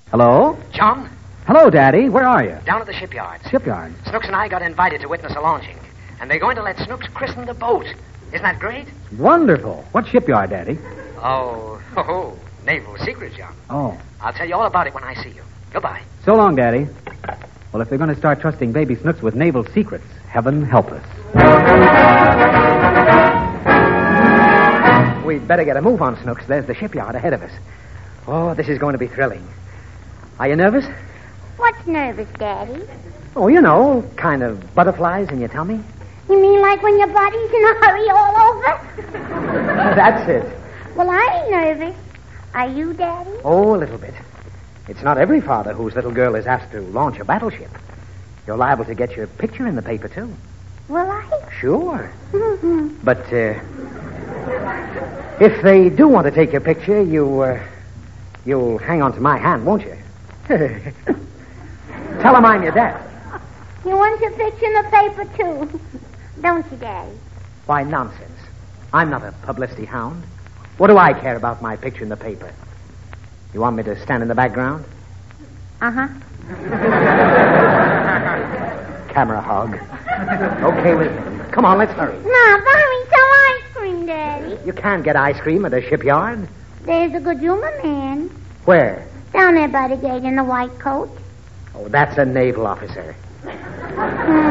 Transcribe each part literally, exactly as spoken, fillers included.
Hello? John? Hello, Daddy. Where are you? Down at the shipyard. Shipyard? Snooks and I got invited to witness a launching. And they're going to let Snooks christen the boat. Isn't that great? Wonderful. What shipyard, Daddy? Oh, oh, naval secret, John. Oh. I'll tell you all about it when I see you. Goodbye. So long, Daddy. Well, if they're going to start trusting baby Snooks with naval secrets, heaven help us. We'd better get a move on, Snooks. There's the shipyard ahead of us. Oh, this is going to be thrilling. Are you nervous? What's nervous, Daddy? Oh, you know, kind of butterflies in your tummy. You mean like when your body's in a hurry all over? That's it. Well, I ain't nervous. Are you, Daddy? Oh, a little bit. It's not every father whose little girl is asked to launch a battleship. You're liable to get your picture in the paper, too. Will I? Sure. But, uh, if they do want to take your picture, you, uh, you'll hang on to my hand, won't you? Tell them I'm your dad. You want your picture in the paper, too, don't you, Daddy? Why, nonsense. I'm not a publicity hound. What do I care about my picture in the paper? You want me to stand in the background? Uh-huh. Camera hog. Okay with me. Come on, let's hurry. Now, buy me some ice cream, Daddy. You can't get ice cream at a shipyard. There's a good humor man. Where? Down there by the gate in the white coat. Oh, that's a naval officer. Hmm.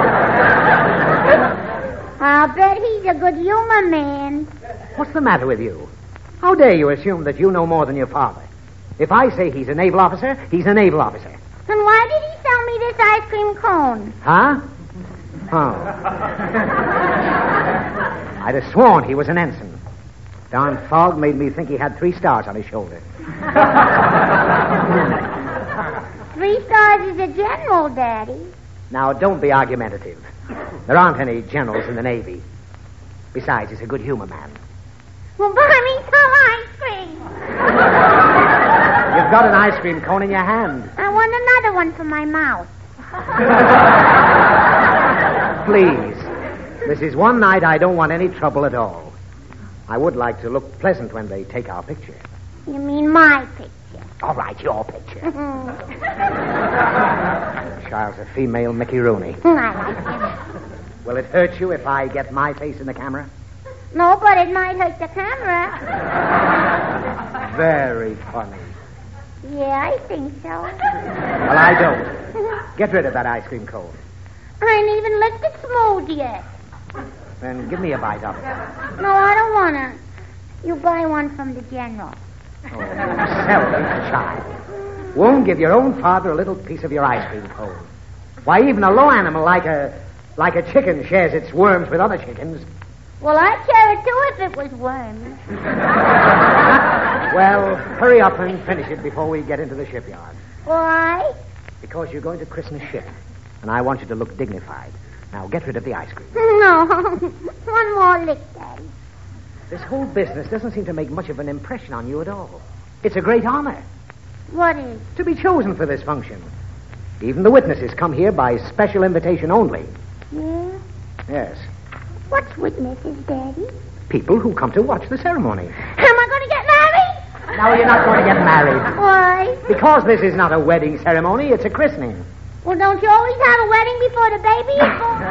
I'll bet he's a good humor man. What's the matter with you? How dare you assume that you know more than your father? If I say he's a naval officer, he's a naval officer. Then why did he sell me this ice cream cone? Huh? Oh. I'd have sworn he was an ensign. Darn fog made me think he had three stars on his shoulder. Three stars is a general, Daddy. Now, don't be argumentative. There aren't any generals in the Navy. Besides, he's a good humor man. Well, buy me some ice cream. You've got an ice cream cone in your hand. I want another one for my mouth. Please. This is one night I don't want any trouble at all. I would like to look pleasant when they take our picture. You mean my picture? All right, your picture. Child's a female Mickey Rooney. I like him. Will it hurt you if I get my face in the camera? No, but it might hurt the camera. Very funny. Yeah, I think so. Well, I don't. Get rid of that ice cream cone. I ain't even licked it smooth yet. Then give me a bite of it. No, I don't want to. You buy one from the general. Oh, selfish child. Won't give your own father a little piece of your ice cream cone. Why, even a low animal like a like a chicken shares its worms with other chickens. Well, I'd share it, too, if it was worms. Well, hurry up and finish it before we get into the shipyard. Why? Because you're going to christen a ship, and I want you to look dignified. Now, get rid of the ice cream. No. One more lick, Daddy. This whole business doesn't seem to make much of an impression on you at all. It's a great honor. What is? To be chosen for this function. Even the witnesses come here by special invitation only. Yeah? Yes. What's witnesses, Daddy? People who come to watch the ceremony. Am I going to get married? No, you're not going to get married. Why? Because this is not a wedding ceremony, it's a christening. Well, don't you always have a wedding before the baby is born?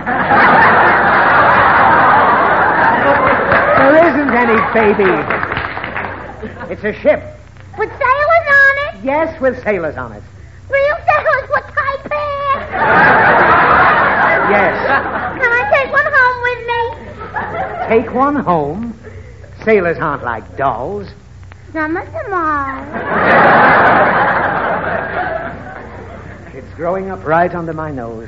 There isn't any baby. It's a ship. With sailors on it? Yes, with sailors on it. Real sailors with tight pants? Yes. Can I take one home with me? Take one home? Sailors aren't like dolls. Some of them are. It's growing up right under my nose.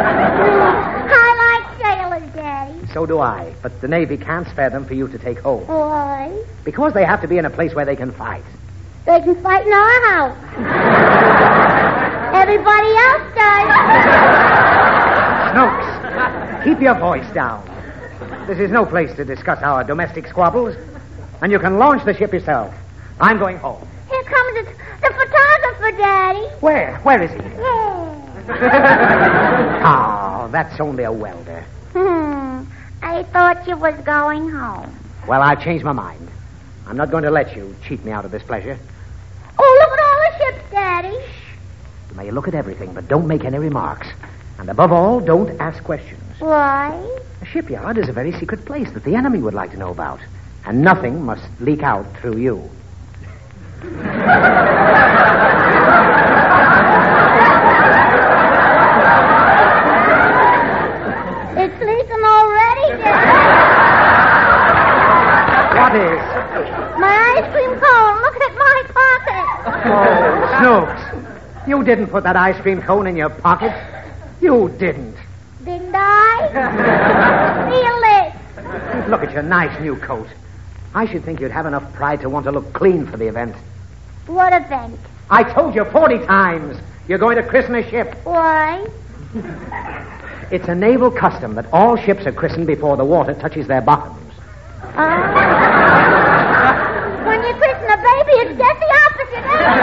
I like sailors, Daddy. So do I, but the Navy can't spare them for you to take home. Why? Because they have to be in a place where they can fight. They can fight in our house. Everybody else does. Snooks, keep your voice down. This is no place to discuss our domestic squabbles, and you can launch the ship yourself. I'm going home. Here comes the, the photographer, Daddy. Where? Where is he? Yeah. Oh, that's only a welder. Hmm. I thought you was going home. Well, I've changed my mind. I'm not going to let you cheat me out of this pleasure. Oh, look at all the ships, Daddy. Now, you look at everything, but don't make any remarks. And above all, don't ask questions. Why? A shipyard is a very secret place that the enemy would like to know about. And nothing must leak out through you. It's leaking already, Dad. What is? My ice cream cone. Look at my pocket. Oh, Snooks. You didn't put that ice cream cone in your pocket. You didn't. Didn't I? Feel it. Look at your nice new coat. I should think you'd have enough pride to want to look clean for the event. What event? I told you forty times you're going to christen a ship. Why? It's a naval custom that all ships are christened before the water touches their bottoms. Oh. When you christen a baby, it's just the opposite.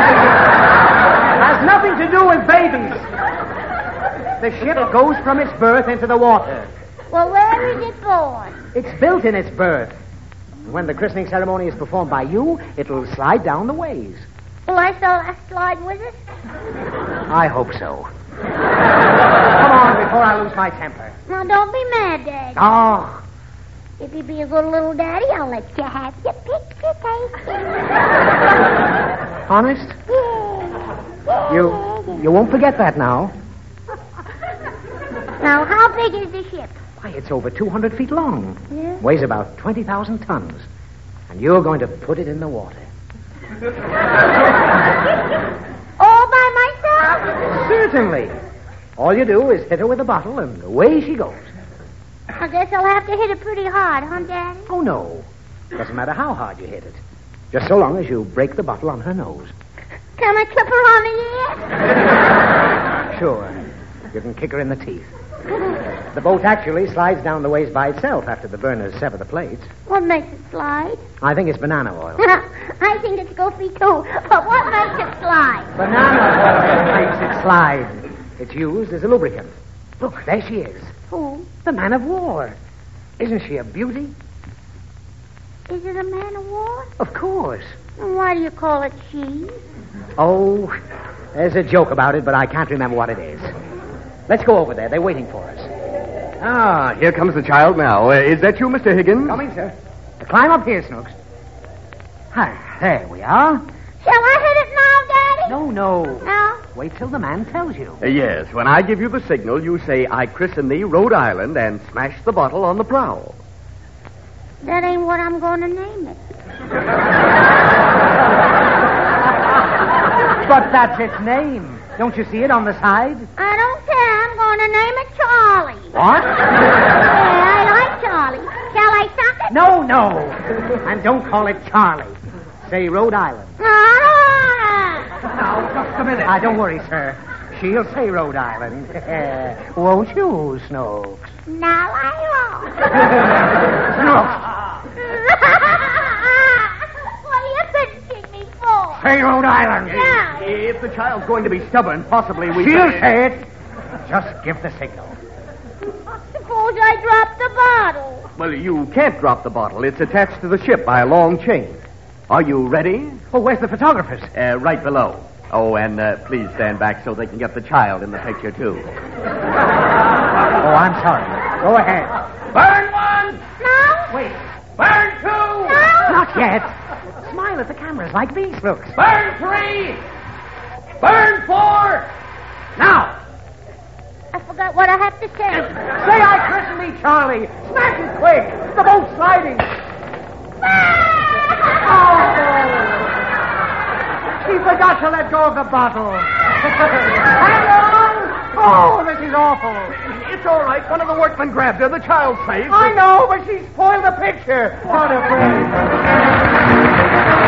Has nothing to do with babies. The ship goes from its berth into the water. Well, where is it born? It's built in its berth. When the christening ceremony is performed by you, it'll slide down the ways. Will I still slide with it? I hope so. Come on, before I lose my temper. Now, don't be mad, Dad. Oh. If you be a good little daddy, I'll let you have your picture taken. Honest? Yeah. You, you won't forget that now. Now, how big is the ship? Why, it's over two hundred feet long. Yeah? Weighs about twenty thousand tons. And you're going to put it in the water. All by myself? Certainly. All you do is hit her with a bottle, and away she goes. I guess I'll have to hit it pretty hard, huh, Daddy? Oh, no. Doesn't matter how hard you hit it. Just so long as you break the bottle on her nose. Can I clip her on the ear? Sure. You can kick her in the teeth. The boat actually slides down the ways by itself after the burners sever the plates. What makes it slide? I think it's banana oil. I think it's goofy, too. But what makes it slide? Banana oil makes it slide. It's used as a lubricant. Look, there she is. Who? The man of war. Isn't she a beauty? Is it a man of war? Of course. Why do you call it she? Oh, there's a joke about it, but I can't remember what it is. Let's go over there. They're waiting for us. Ah, here comes the child now. Uh, is that you, Mister Higgins? Coming, sir. Now, climb up here, Snooks. Hi, there we are. Shall I hit it now, Daddy? No, no. No? Wait till the man tells you. Uh, yes, when I give you the signal, you say, I christen thee Rhode Island, and smash the bottle on the prow. That ain't what I'm going to name it. But that's its name. Don't you see it on the side? I don't care. I'm going to name it Charlie. What? Yeah, I like Charlie. Shall I suck it? No, no. And don't call it Charlie. Say Rhode Island. Ah! Now, just a minute. Ah, don't worry, sir. She'll say Rhode Island. Won't you, Snooks? Now I Snooks! won't. What do you couldn't kick me for? Say Rhode Island. Yeah. If the child's going to be stubborn, possibly we She'll can... say it. Just give the signal. Suppose I drop the bottle. Well, you can't drop the bottle. It's attached to the ship by a long chain. Are you ready? Oh, where's the photographers? Uh, right below. Oh, and uh, please stand back so they can get the child in the picture, too. Oh, I'm sorry. Go ahead. Burn one! No? Wait. Burn two! No? Not yet. Smile at the cameras like these, Snooks. Burn three! Burn four! Now! I forgot what I have to say. Say I christen thee, Charlie. Smash it quick. The boat's sliding. Oh! She forgot to let go of the bottle. Hang on! Oh, this is awful. It's all right. One of the workmen grabbed her. The child's safe. I know, but she spoiled the picture. What a friend.